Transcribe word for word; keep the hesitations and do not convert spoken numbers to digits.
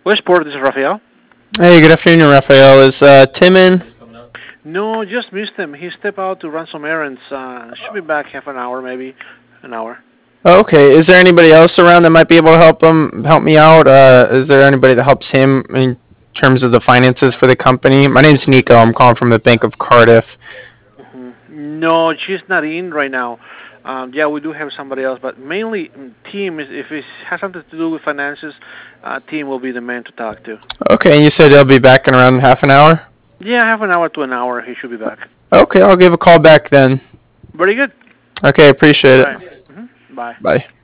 Westport, this is Rafael. Hey, good afternoon, Raphael. Is uh, Tim in? No, just missed him. He stepped out to run some errands. Uh, should be back half an hour, maybe an hour. Oh, okay. Is there anybody else around that might be able to help him help me out? Uh, is there anybody that helps him in terms of the finances for the company? My name's Nico. I'm calling from the Bank of Cardiff. hmm No, she's not in right now. Um, yeah, we do have somebody else, but mainly mm, team is if it has something to do with finances, uh, team will be the man to talk to. Okay, and you said he'll be back in around half an hour? Yeah, half an hour to an hour, he should be back. Okay, I'll give a call back then. Very good. Okay, appreciate All it. right. hmm Bye. Bye.